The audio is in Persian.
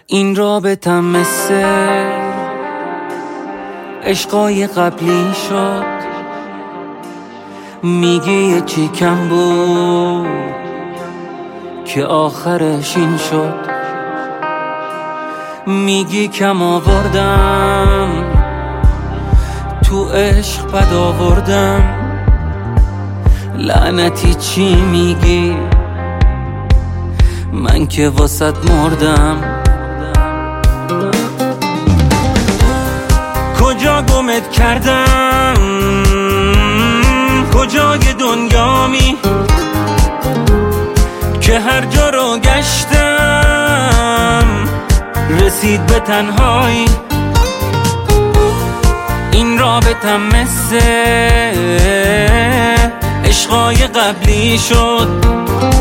این رابطم مثل عشقای قبلی شد. میگی یه چی کم بود که آخرش این شد. میگی کم آوردم تو عشق بد آوردم. لعنتی چی میگی؟ من که واسط مردم. کجا گمت کردم؟ کجای دنیامی که هر جا رو گشتم رسید به تنهایی. این رابطم مثل عشقای قبلی شد.